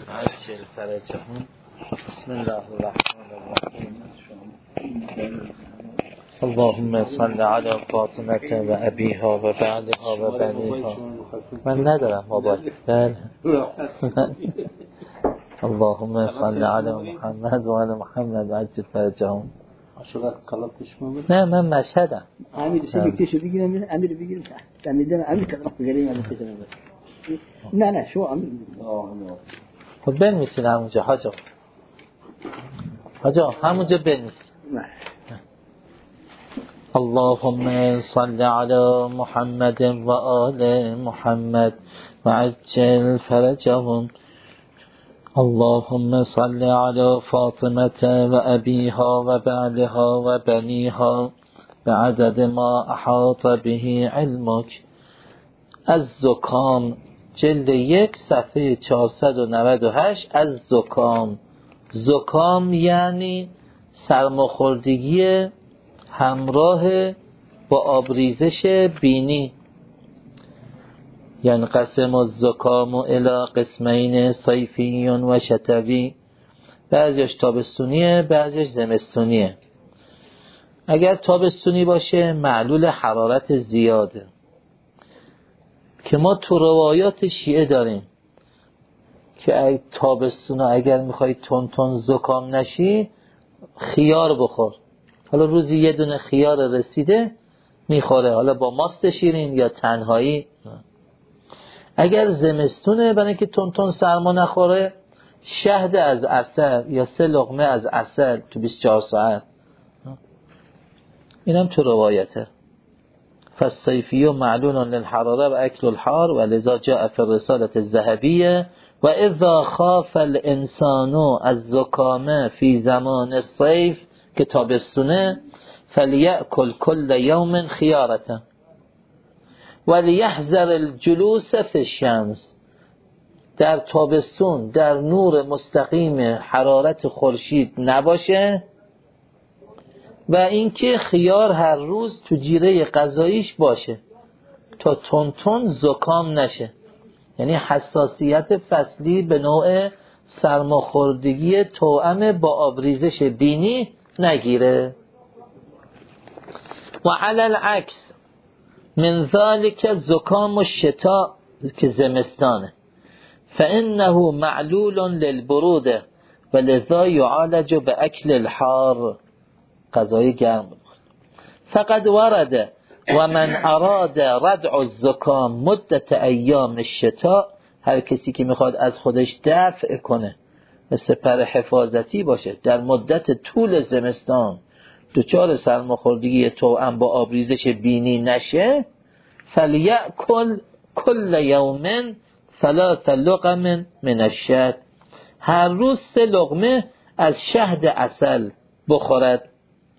عجل فرجهم. بسم الله الرحمن الرحیم. اللهم صل علی فاطمه و ابیها و بعدها و بنیها. من ندارم موبایل. اللهم صل علی محمد و علی محمد و عجل فرجهم. نه من مشهدم. امیرشو بکشو بگیرم، امیر بگیرم. دمیدن امیر کدام بگیریم امیر کدام. نه شو امیر. خب بنویسین همونجا حاجا همونجا بنویس. اللهم صل على محمد و آل محمد و عجل فرجهم. اللهم صل على فاطمة و ابیها و بعلها و بنیها بعدد ما احاط به علمک. از زکام جلد 1 صفحه 498. از زکام یعنی سرماخوردگی همراه با آبریزش بینی. یعنی قسم الزکام الی قسمین صیفی و شتوی، بعضیش تابستونیه بعضیش زمستونیه. اگر تابستونی باشه معلول حرارت زیاده که ما تو روایات شیعه داریم که تابستون اگر میخوای تون زکام نشی خیار بخور. حالا روزی یه دونه خیار رسیده میخوره، حالا با ماست شیرین یا تنهایی. اگر زمستونه برای اینکه تون سرما نخوره شهد از عسل یا 3 لقمه از عسل تو 24 ساعت. اینم تو روایته. فالصيفي معلول للحرارة وأكل الحار ولذا جاء في الرسالة الذهبية وإذا خاف الإنسان الزكام في زمان الصيف كتاب السنة فليأكل كل يوم خيارة وليحذر الجلوس في الشمس. در تابستون در نور مستقیم حرارت خورشید نباشه و اینکه خیار هر روز تو جیره غذاییش باشه تا تون زکام نشه. یعنی حساسیت فصلی به نوع سرماخوردگی توأم با آبریزش بینی نگیره. و علی العکس من ذلك زکام الشتاء که زمستانه فانه معلول للبرود ولذا يعالج باكل الحار، غذای گرم. فقد ورد و من اراد ردع الزکام مدت ایام الشتاء، هر کسی که میخواد از خودش دفع کنه مثل پر حفاظتی باشه در مدت طول زمستان دچار سرماخوردگی توأم با آبریزش بینی نشه فلیأکل کل یوم 3 لقم من الشهد، هر روز 3 لقمه از شهد عسل بخورد.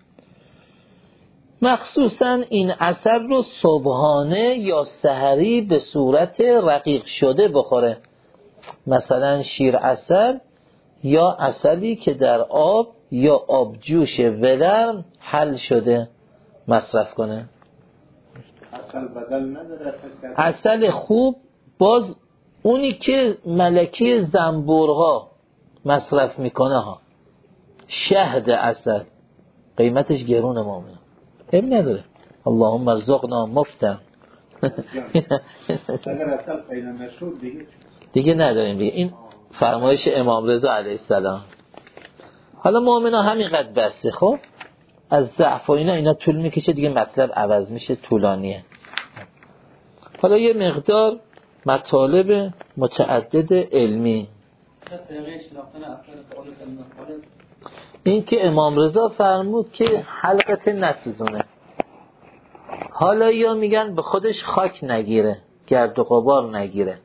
مخصوصا این عسل رو صبحانه یا سحری به صورت رقیق شده بخوره، مثلا شیر عسل یا عسلی که در آب یا آبجوش ولرم حل شده مصرف کنه. عسل بدل نداره. عسل خوب باز اونی که ملکه زنبورها مصرف میکنه ها، شهد عسل قیمتش گرونه مؤمن هم نداره. اللهم ارزقنا مفتن. اگر عسل پیدا نشد دیگه نداریم دیگه. این فرمایش امام رضا علیه السلام. حالا مؤمنا همینقدر بسته. خب از ضعف و اینا طول میکشه دیگه، مطلب عوض میشه، طولانیه. حالا یه مقدار مطالب متعدد علمی. این که امام رضا فرمود که حلقت نسوزونه. حالا یا میگن به خودش خاک نگیره، گرد و غبار نگیره.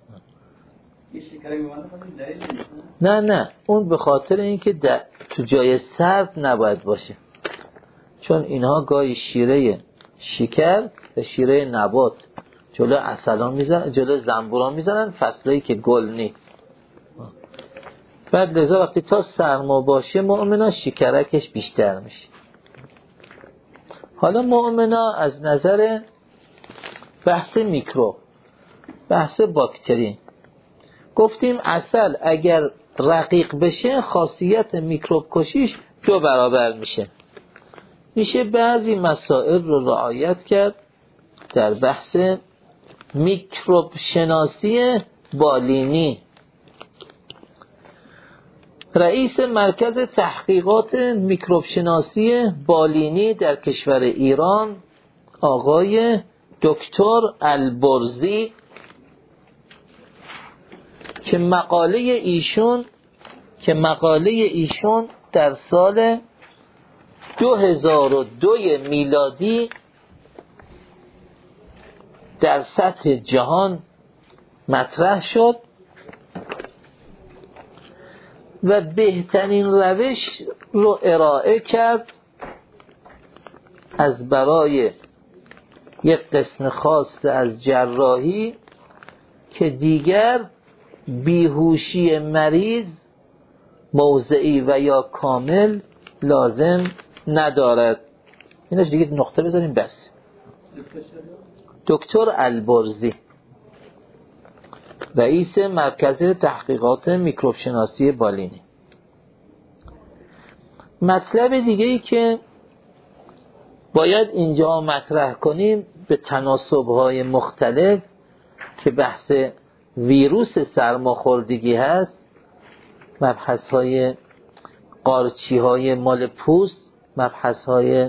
نه اون به خاطر اینکه تو جای سرد نباید باشه، چون اینها گاهی شیره شکر و شیره نبات جلو عسلان میزنن، جلو زنبوران میزنن، فصلایی که گل نیست. بعد لذا وقتی تا سرما باشه مؤمنا شکرکش بیشتر میشه. حالا مؤمنا از نظر بحث میکروب، بحث باکتری، گفتیم عسل اگر رقیق بشه خاصیت میکروب کشیش 2 برابر میشه بعضی مسائل رو رعایت کرد در بحث میکروب شناسی بالینی. رئیس مرکز تحقیقات میکروب شناسی بالینی در کشور ایران آقای دکتر البرزی که مقاله ایشون در سال 2002 میلادی در سطح جهان مطرح شد و بهترین روش رو ارائه کرد از برای یک قسم خاص از جراحی که دیگر بیهوشی مریض موضعی و یا کامل لازم ندارد. اینش دیگه نقطه بذاریم بس. دکتر البرزی رئیس مرکز تحقیقات میکروب شناسی بالینی. مطلب دیگه ای که باید اینجا مطرح کنیم به تناسب‌های مختلف که بحث ویروس سرماخوردگی هست، مبحث‌های قارچی‌های مال پوست، مبحث‌های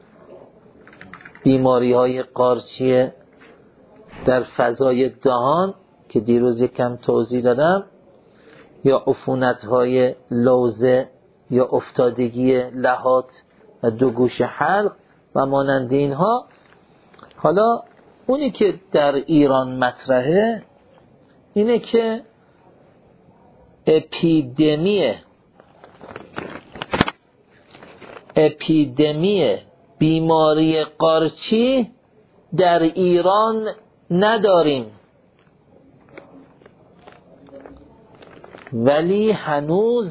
بیماری‌های قارچی در فضای دهان که دیروز یکم توضیح دادم، یا عفونت‌های لوزه یا افتادگی لحات و 2 گوش حلق و مانند اینها. حالا اونی که در ایران مطرحه اینه که اپیدمی بیماری قارچی در ایران نداریم، ولی هنوز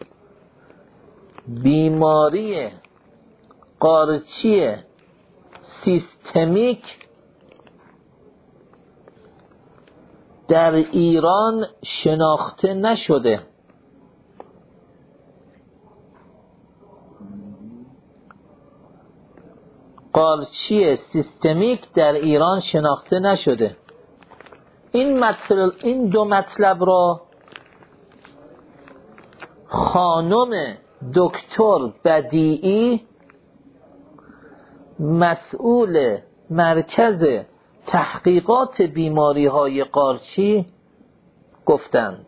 بیماری قارچی سیستمیک در ایران شناخته نشده. قارچی سیستمیک در ایران شناخته نشده. این 2 مطلب را خانم دکتر بدیعی مسئول مرکز تحقیقات بیماری‌های قارچی گفتند.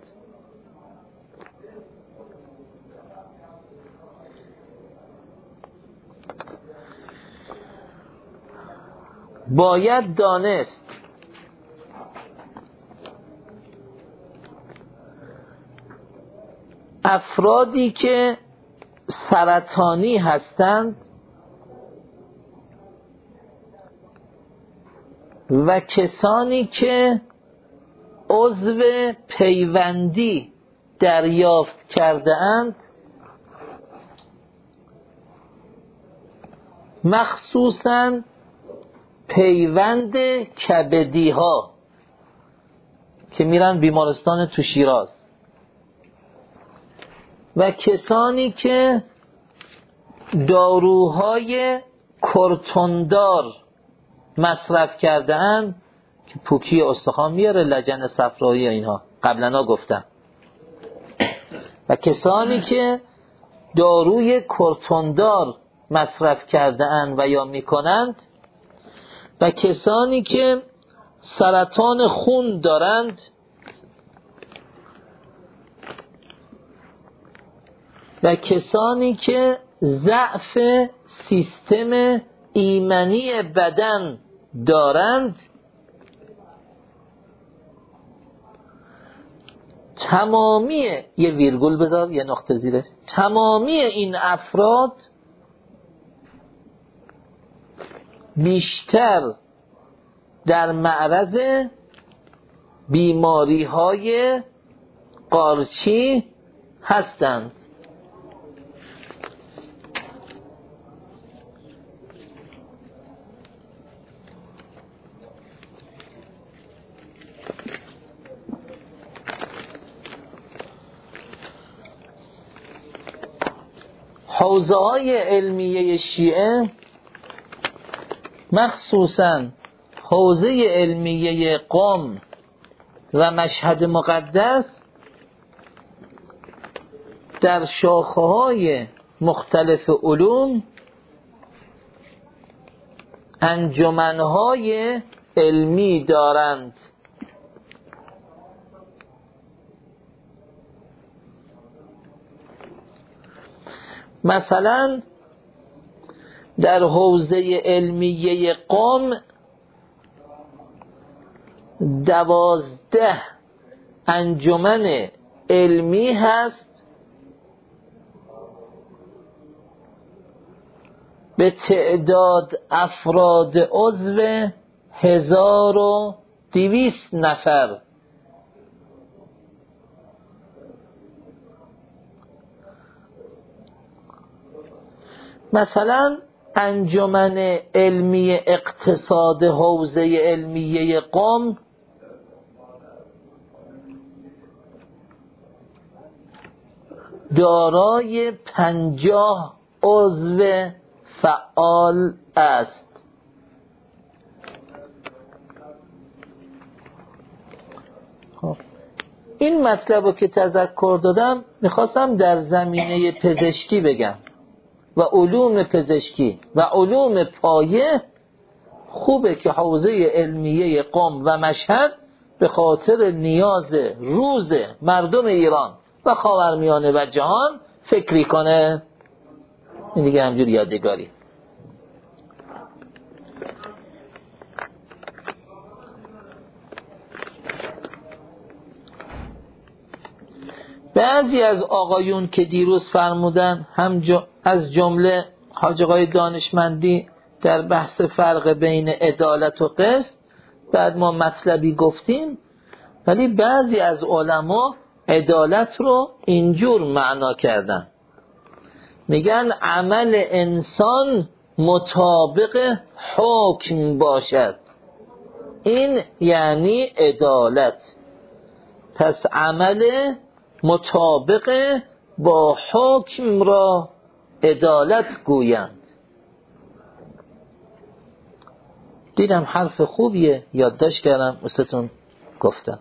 باید دانست افرادی که سرطانی هستند و کسانی که عضو پیوندی دریافت کرده اند، مخصوصاً پیوند کبدی ها که میرن بیمارستان تو شیراز، و کسانی که داروهای کورتوندار مصرف کرده اند که پوکی استخوان میاره، لجن صفرایی اینها قبلا گفتم، و کسانی که داروی کورتوندار مصرف کرده اند و یا میکنند، و کسانی که سرطان خون دارند، و کسانی که ضعف سیستم ایمنی بدن دارند، تمامی یه ویرگول بذار یه نقطه زیره، تمامی این افراد بیشتر در معرض بیماری‌های قارچی هستند. حوزه های علمیه شیعه مخصوصاً حوزه علمیه قم و مشهد مقدس در شاخه‌های مختلف علوم انجمن‌های علمی دارند. مثلا در حوزه علمیه قم 12 انجمن علمی هست به تعداد افراد عضو 1200 نفر. مثلا انجمن علمی اقتصاد حوزه علمیه قم دارای 50 عضو فعال است. این مطلب رو که تذکر دادم میخواستم در زمینه پزشکی بگم و علوم پزشکی و علوم پایه. خوبه که حوزه علمیه قم و مشهد به خاطر نیاز روز مردم ایران و خاورمیانه و جهان فکری کنه. این دیگه همجور یادگاری. بعضی از آقایون که دیروز فرمودن از جمله حاج آقای دانشمندی در بحث فرق بین عدالت و قسط، بعد ما مطلبی گفتیم، ولی بعضی از علما عدالت رو اینجور معنا کردن، میگن عمل انسان مطابق حکم باشد، این یعنی عدالت. پس عمل مطابق با حکم را عدالت گویند. دیدم حرف خوبیه، یادداشت کردم واسهتون گفتم.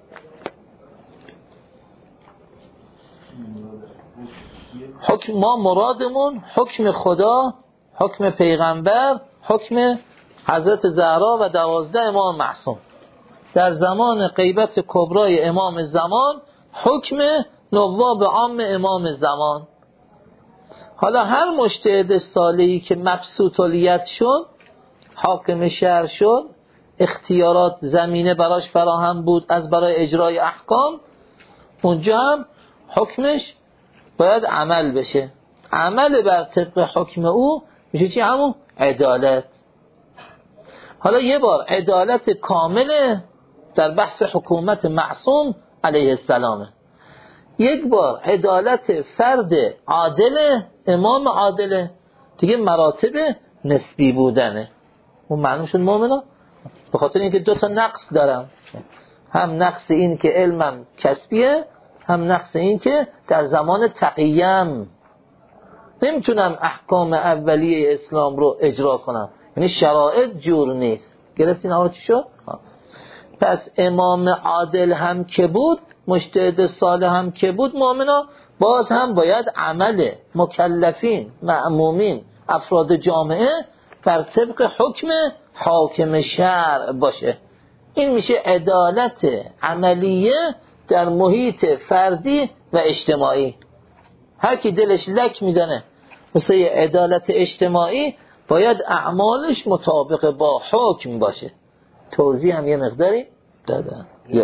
حکم ما مرادمون حکم خدا، حکم پیغمبر، حکم حضرت زهرا و 12 امام معصوم. در زمان غیبت کبرای امام زمان حکم نواب عام امام زمان. حالا هر مجتهد صالحی که مبسوط الید شد، حاکم شهر شد، اختیارات زمینه براش فراهم بود از برای اجرای احکام، اونجا هم حکمش باید عمل بشه. عمل بر طبق حکم او میشه چی؟ همون عدالت. حالا یه بار عدالت کامله در بحث حکومت معصوم علیه السلامه، یک بار عدالت فرد عادله، امام عادله، دیگه مراتب نسبی بودنه. اون معلوم شد مومنا به خاطر اینکه 2 تا نقص دارم، هم نقص این که علمم کسبیه، هم نقص این که در زمان تقیم نمیتونم احکام اولیه اسلام رو اجرا کنم، یعنی شرایط جور نیست. گرفتین آقا چی شد؟ پس امام عادل هم که بود، مجتهد صالح هم که بود، مؤمنا باز هم باید عمل مکلفین، مأمومین، افراد جامعه بر طبق حکم حاکم شرع باشه. این میشه عدالت عملیه در محیط فردی و اجتماعی. هر کی دلش لک میزنه واسه عدالت اجتماعی، باید اعمالش مطابق با حکم باشه. توضیح هم یه مقداری دادم.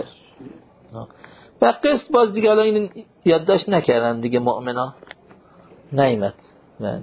و قسط باز دیگه الان این یادداشت نکردن دیگه، مؤمنا نیمت. من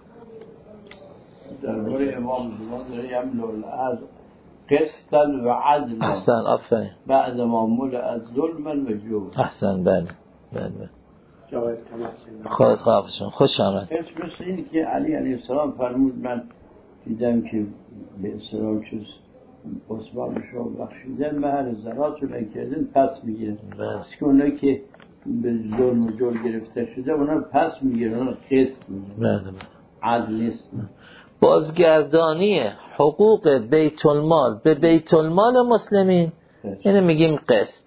درباره امام زمان داره یملو الارض قسطا و عدلا. احسن، آفرین. بعد ما ملئ ظلما و جور. احسن، بله بله. خودت خوابشون خوش آمد. مثل این که علی علیه السلام فرمود، من دیدم که به اسلام چیز عثمان شو بخشیدن مهر زرات رو نکردن پس میگیرن. بس که اونایی که به ظلم و جور گرفته شده اونا پس میگیرن، اونا قسط میگیرن، عدل نیست. بازگردانی حقوق بیت المال به بیت المال مسلمین اینو میگیم قسط.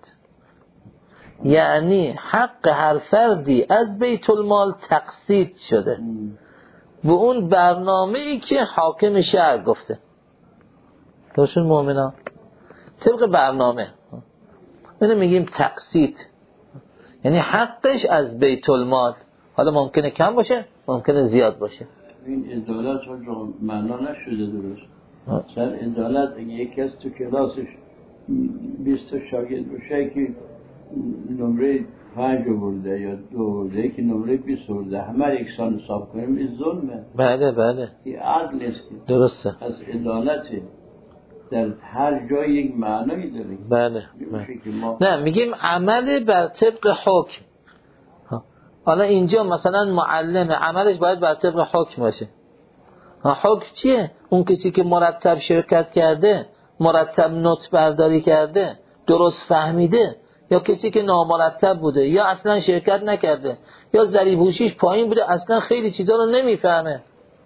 یعنی حق هر فردی از بیت المال تقسیط شده به اون برنامه‌ای که حاکم شهر گفته. درشون مؤمنان طبق برنامه اینو میگیم تقسیط، یعنی حقش از بیت المال. حالا ممکنه کم باشه، ممکنه زیاد باشه. این عدالت رو معنا نشده درست. مثلا عدالت اگه یکی از تو کلاسش 20 شاگرد باشه که نمره 5 برده یا 2 برده، یکی نمره 20 برده، همه یکسان حساب کنیم، این ظلمه. بله بله، این عدل نیست. درسته. از عدالته در هر جای یک معنایی داره. بله. نه میگیم عمل بر طبق حکم. حالا اینجا مثلا معلم عملش باید بر طبق حکم باشه. حکم چیه؟ اون کسی که مرتب شرکت کرده، مرتب نوت برداری کرده، درست فهمیده، یا کسی که نامرتب بوده یا اصلا شرکت نکرده یا ضریب هوشیش پایین بوده، اصلا خیلی چیزا رو نمیفهمه.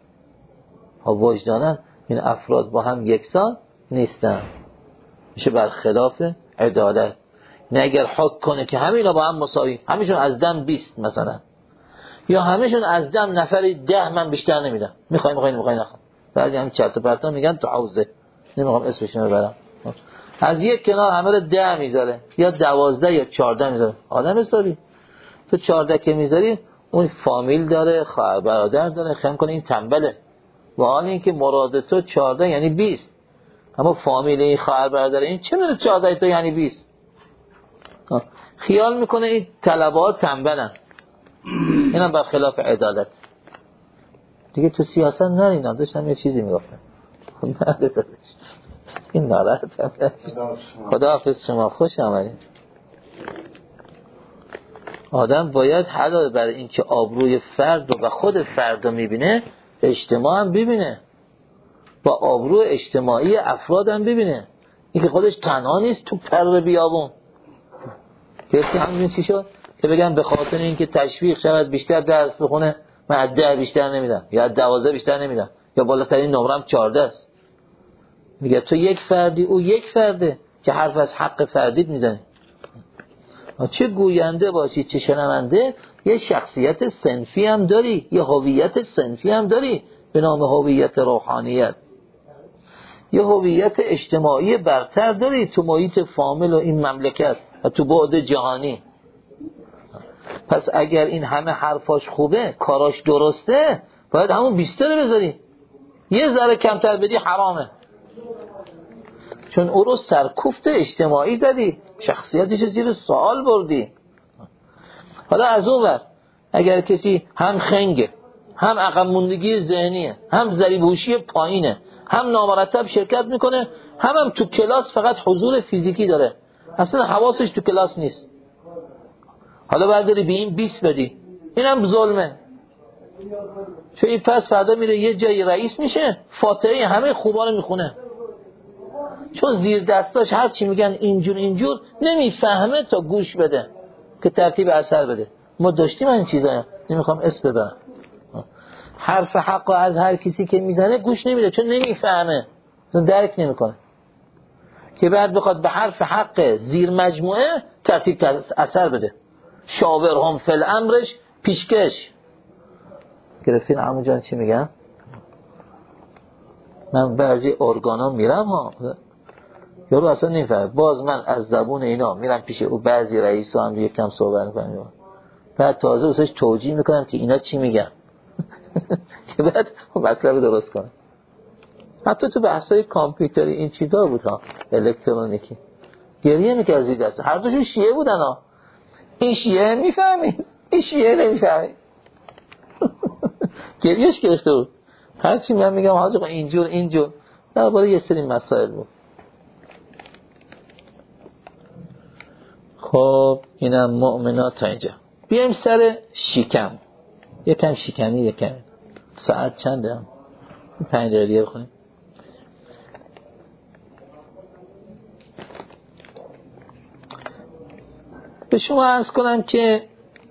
وجدانا این افراد با هم یکسان نیستن، میشه برخلاف عدالت. نه اگر حکم کنه که همینا با هم مساوی، همیشون از دم 20 مثلا، یا همیشون از دم نفری 10 من بیشتر نمیدم، میخوای نخوام. بعضی هم چرت و پرتا میگن تو حوزه، نمیخوام اسمشون رو برم، از یک کنار همه رو 10 میذاره یا 12 یا 14 میذاره. آدم حسابی تو 14 که میذاری، اون فامیل داره، خواهر برادر داره، خم کنه این تنبله. و حال این که مراد تو 14 یعنی 20، اما فامیل این خواهر برادر این چه میره 14 تا یعنی 20. خیال میکنه این طلبات تنبلن. اینم برخلاف عدالت. دیگه تو سیاست نرینم، داشتم یه چیزی میگفتم این ناراحتم. خداحافظ شما، خوش آمدید. آدم باید حالا برای اینکه آبروی فرد و خود فرد رو میبینه، اجتماع هم ببینه، با آبرو اجتماعی افراد هم ببینه. این که خودش تنها نیست تو پر بیابون. کسی همین چی شد که بگم به خاطر اینکه تشویق شود بیشتر درس بخونه، من از 10 بیشتر نمیدم یا از 12 بیشتر نمیدم یا بالاترین نمرم 14 است. میگه تو یک فردی، او یک فرده که حرف از حق فردیت میزنی. چه گوینده باشی چه شنونده، یه شخصیت صنفی هم داری، یه هویت صنفی هم داری به نام هویت روحانیت، یه هویت اجتماعی برتر داری تو محیط فامیل و این مملکت و تو بعد جهانی. پس اگر این همه حرفاش خوبه، کاراش درسته، باید همون 20 رو بذاری، یه ذره کمتر بدی حرامه، چون او رو سرکوفت اجتماعی دادی، شخصیتش زیر سوال بردی. حالا از اون ور اگر کسی هم خنگه، هم عقب موندگی ذهنیه، هم ضریب هوشی پایینه، هم نامرتب شرکت میکنه، هم تو کلاس فقط حضور فیزیکی داره، اصلا حواسش تو کلاس نیست، حالا برداری به این 20 بدی، اینم ظلمه. چون این پس فردا میره یه جای رئیس میشه، فاتحه همه خوبا رو میخونه، چون زیر دستاش هر چی میگن اینجور نمیفهمه تا گوش بده که ترتیب اثر بده. ما داشتیم این چیزا، نمیخوام اسم ببرم. حرف حق از هر کسی که میزنه گوش نمیده، چون نمیفهمه، اصلا درک نمیکنه، که بعد بخواد به حرف حق زیر مجموعه ترتیب اثر بده. شاورهم فی الامرش پیشکش. گرفتین عمو جان چی میگم؟ من بعضی ارگانا میرم ها، یارو اصلا نمیفهمه، باز من از زبون اینا میرم پیش او، بعضی رئیس ها هم یکم صحبت میکنم، بعد تازه اوسش توجیه میکنم که اینا چی میگن که بعد مطلب درست کنم. حتی تو بحثای کامپیوتری این چیزا بود ها، الکترونیکی، گریه میکرد زیر دست، هر دوشون شیعه بودن ها، این شیعه میفهمید، این شیعه نمیفهمید گریهش گرفته بود. هرچی من میگم حاجی اینجور درباره یه سری مسائل بود. خب اینم مؤمنات تا اینجا. بیایم سر شکم، یکم شکمی، یکم ساعت چنده؟ 5 دقیقه دیگه بخونیم. به شما عرض کنم که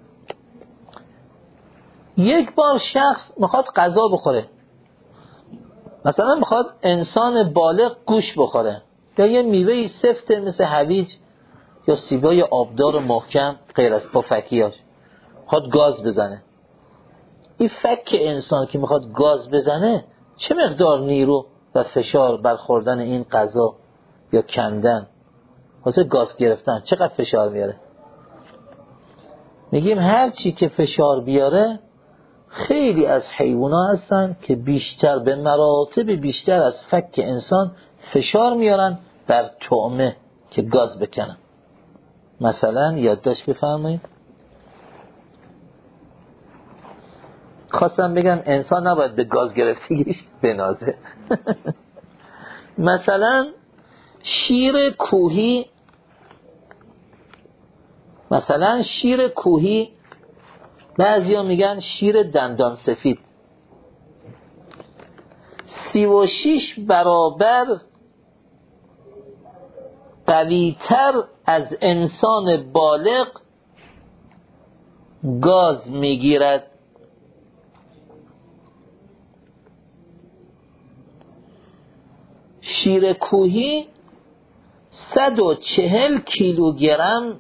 یک بار شخص میخواد غذا بخوره، مثلا میخواد انسان بالغ گوش بخوره یا یه میوه سفته مثل هویج یا سیبای آبدار و محکم غیر از پفکیاش میخواد گاز بزنه. این فک انسان که میخواد گاز بزنه چه مقدار نیرو و فشار برخوردن این غذا یا کندن واسه گاز گرفتن چقدر فشار میاره؟ میگیم هر چی که فشار بیاره، خیلی از حیوانات هستن که بیشتر به مراتب بیشتر از فک انسان فشار میارن بر طعمه که گاز بکنن. مثلا یادداشت بفرمایید. خواستم بگم انسان نباید به گاز گرفتگیش بنازه. مثلا شیر کوهی، بعضیا میگن شیر دندان سفید 36 برابر قوی‌تر از انسان بالغ گاز میگیرد. شیر کوهی 140 کیلوگرم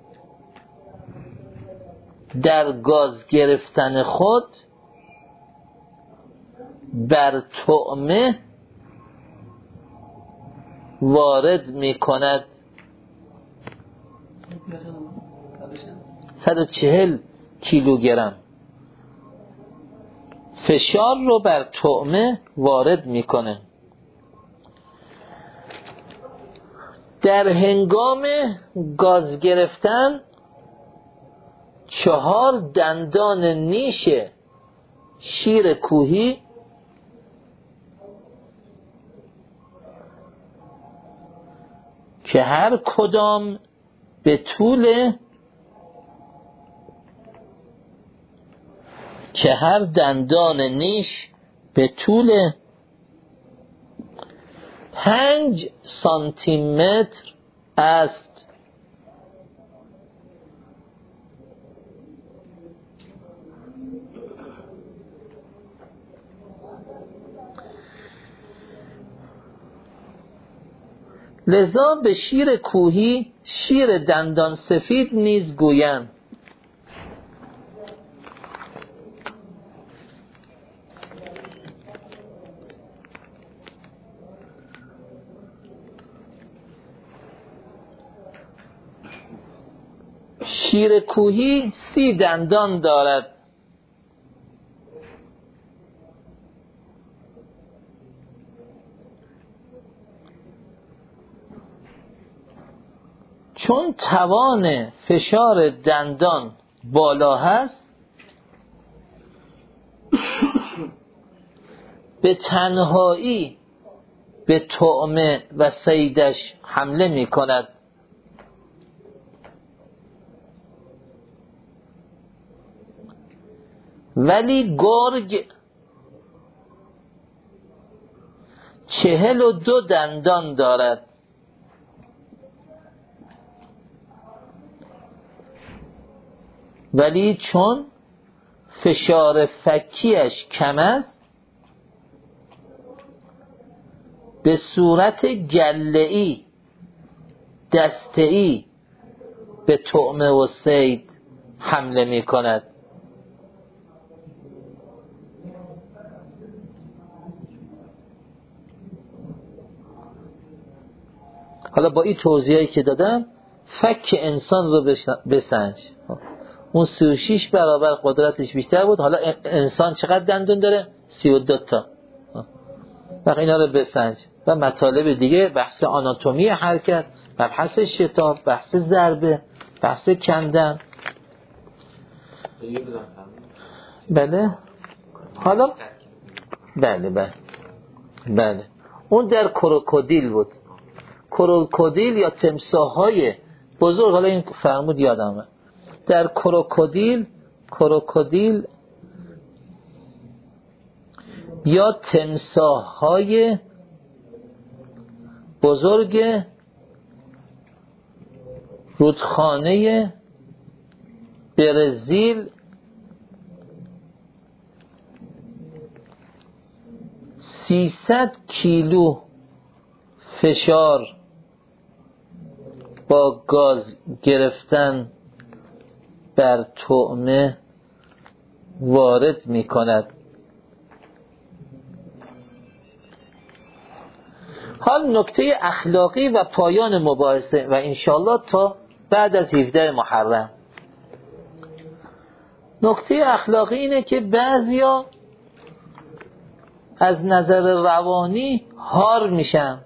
در گاز گرفتن خود بر طعمه وارد می کند. 140 کیلوگرم فشار رو بر طعمه وارد میکنه. در هنگام گاز گرفتن 4 دندان نیش شیر کوهی که هر کدام به طول هر دندان نیش به طول 5 سانتی متر است. لذا به شیر کوهی شیر دندان سفید نیز گویند. شیر کوهی 30 دندان دارد. چون توان فشار دندان بالا هست، به تنهایی به طعمه و صیدش حمله می کند. ولی گرگ 42 دندان دارد. ولی چون فشار فکیش کم است، به صورت گله‌ای دسته‌ای به طعمه و صید حمله می کند. حالا با این توضیحی که دادم فک انسان رو بسنج. اون 36 برابر قدرتش بیشتر بود، حالا انسان چقدر دندون داره؟ 32 تا. وقت اینا رو بسنج و مطالب دیگه، بحث آناتومی حرکت، بحث شتاب، بحث ضربه، بحث کندن. بله حالا بله اون در کروکودیل بود. کروکودیل یا تمساح‌های بزرگ، حالا این فرمود یادمه، در کروکودیل یا تمساح‌های بزرگ رودخانه برزیل 300 کیلو فشار با گاز گرفتن بر طعمه وارد می کند. حال نکته اخلاقی و پایان مباحثه و انشالله تا بعد از 17 محرم. نکته اخلاقی اینه که بعضیا از نظر روانی هار میشن.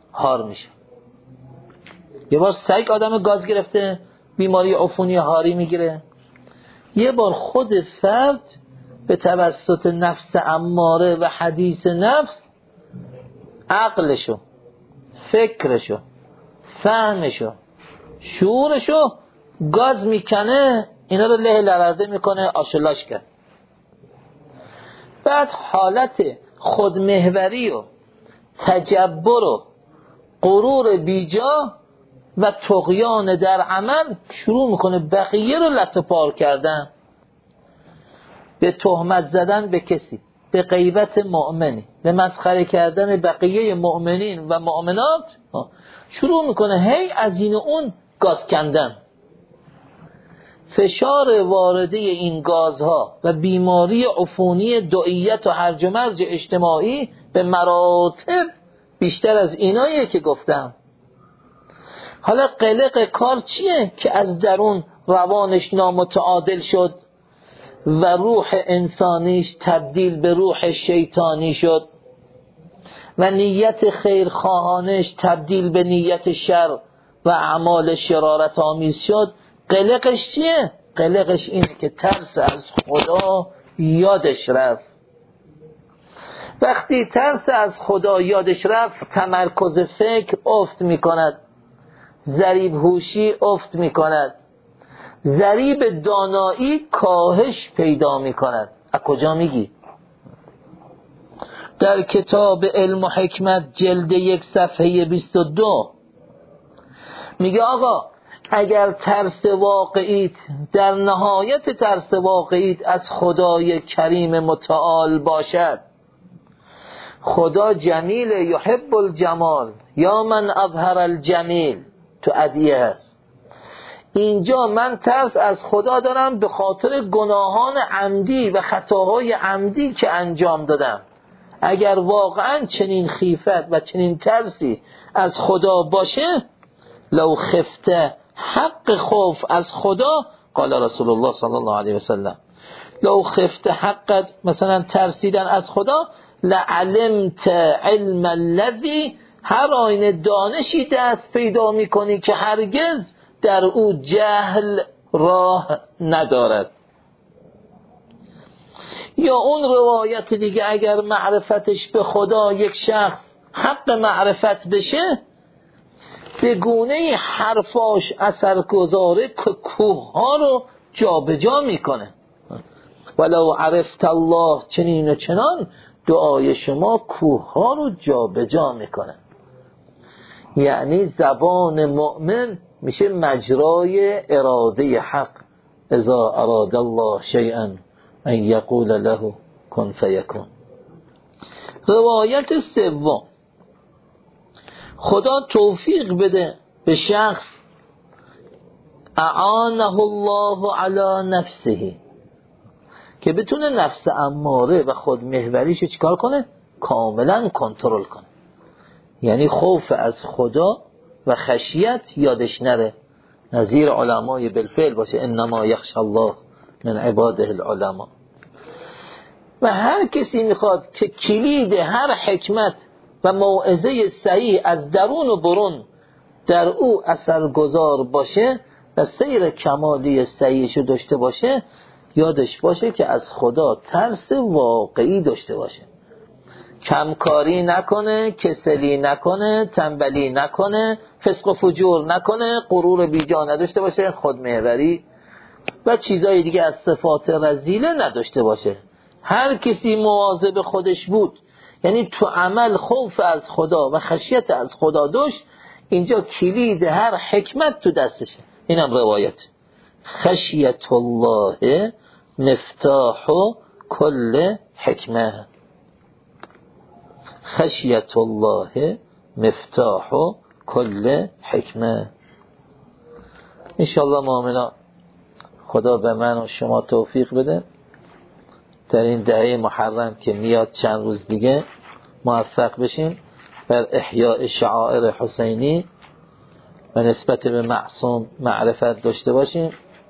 یه بار سگ آدم گاز گرفته، بیماری عفونی هاری میگیره. یه بار خود فرد به توسط نفس اماره و حدیث نفس عقلشو، فکرشو، فهمشو، شعورشو گاز میکنه، اینا رو له لرزه میکنه، آشلاش کرد. بعد حالت خودمحوری و تجبر و غرور بیجا و طغیان در عمل شروع میکنه بقیه رو لطه پار کردن، به تهمت زدن به کسی، به غیبت مؤمنی، به مسخره کردن بقیه مؤمنین و مؤمنات. شروع میکنه هی از این و اون گاز کندن. فشار وارده این گازها و بیماری عفونی دعیت و هرج و مرج اجتماعی به مراتب بیشتر از ایناییه که گفتم. حالا قلق کار چیه؟ که از درون روانش نامتعادل شد و روح انسانیش تبدیل به روح شیطانی شد و نیت خیرخواهانش تبدیل به نیت شر و اعمال شرارت آمیز شد. قلقش چیه؟ قلقش اینه که ترس از خدا یادش رفت. وقتی ترس از خدا یادش رفت، تمرکز فکر افت میکند، ضریب هوشی افت میکند، ضریب دانایی کاهش پیدا میکند. از کجا میگی؟ در کتاب علم و حکمت جلد 1 صفحه 22 میگه آقا اگر ترس واقعیت در نهایت ترس واقعیت از خدای کریم متعال باشد، خدا جمیل یحب الجمال یا من اظهر الجمیل تو ادعیه هست. اینجا من ترس از خدا دارم به خاطر گناهان عمدی و خطاهای عمدی که انجام دادم. اگر واقعا چنین خیفت و چنین ترسی از خدا باشه، لو خفته حق خوف از خدا، قال رسول الله صلی الله علیه وسلم، لو خفته حق مثلا ترسیدن از خدا، لعلمت علم الذی، هر آینه دانشی دست پیدا میکنی که هرگز در او جهل راه ندارد. یا اون روایت دیگه، اگر معرفتش به خدا یک شخص حق معرفت بشه، به گونه حرفاش اثر گذاره که کوه ها رو جا به جا میکنه. ولو عرفت الله چنین و چنان، دعای شما کوه ها رو جا به جا میکنه. یعنی زبان مؤمن میشه مجرای اراده حق. اذا اراد الله شیئا ان یقول له کن فیکون. روایت سوم، خدا توفیق بده به شخص اعانه الله علی نفسه، که بتونه نفس اماره و خودمحوریشو چیکار کنه؟ کاملا کنترل کنه. یعنی خوف از خدا و خشیت یادش نره، نظیر علمای بالفعل باشه، انما یخشى الله من عباده العلماء. و هر کسی میخواد که کلید هر حکمت و موعظه صحیح از درون و برون در او اثرگذار باشه و سیر کمالی صحیحشو داشته باشه، یادش باشه که از خدا ترس واقعی داشته باشه، کمکاری نکنه، کسلی نکنه، تنبلی نکنه، فسق و فجور نکنه، غرور بیجا نداشته باشه، خودمحوری و چیزای دیگه از صفات رذیله نداشته باشه. هر کسی مواظب خودش بود، یعنی تو عمل خوف از خدا و خشیت از خدا داشت، اینجا کلید هر حکمت تو دستشه. اینم روایت. خشیت الله مفتاح کل حکمه. خشیت الله مفتاح کل حکمه. انشاءالله مؤمنان خدا به من و شما توفیق بده در این دهه محرم که میاد چند روز دیگه موفق بشیم بر احیاء شعائر حسینی و نسبت به معصوم معرفت داشته باشیم،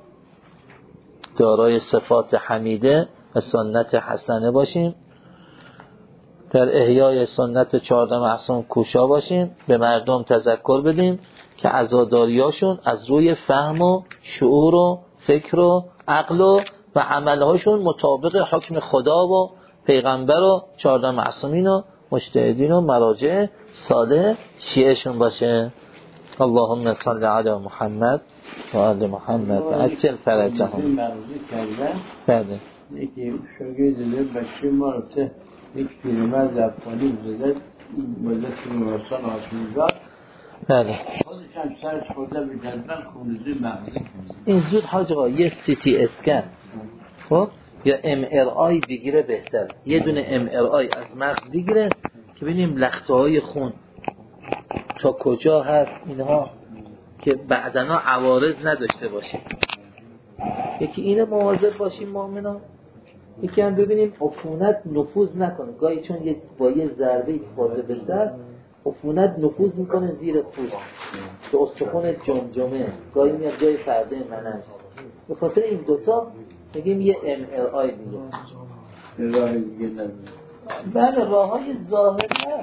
دارای صفات حمیده و سنت حسنه باشیم، در احیای سنت 14 معصوم کوشا باشیم، به مردم تذکر بدیم که عزاداریاشون از روی فهم و شعور و فکر و عقل و عملهاشون مطابق حکم خدا و پیغمبر و 14 معصومین و مجتهدین و مراجع صالح شیعهشون باشه. اللهم صل علی محمد و آل محمد و عجل فرجهم. بله یکی شاگرد دیده بچه ما رو ته یک پیرمرد افغانی زده ملت بیمارستان آشمیزاد. بله خودش هم سرش خورده به جدول خونریزی مغزی کنید. این زود حاج آقا یه سیتی اسکن خب یا ام ار آی بگیره بهتر، یه دونه ام ار آی از مغز بگیره که ببینیم لخته های خون تا کجا هست اینها که بعدنا عوارض نداشته باشه. یکی اینو مواظب باشیم مؤمنان، یکی هم ببینیم عفونت نفوذ نکنه. گاهی چون با یه ضربه خورده بشه عفونت نفوذ میکنه زیر پوست به استخوان جمجمه، گاهی میاد جای پرده منش. به خاطر این دوتا میگیم یه ام ار آی دیگه. راه دیگه نمید. بله راه های ظاهر